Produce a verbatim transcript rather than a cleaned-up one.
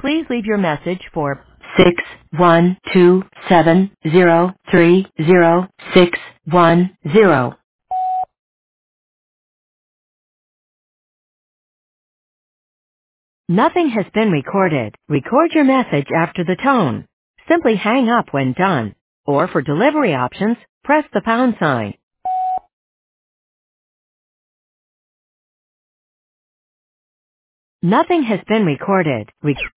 Please leave your message for six one two seven zero three zero six one zero. Nothing has been recorded. Record your message after the tone. Simply hang up when done. Or for delivery options, press the pound sign. Nothing has been recorded. Re-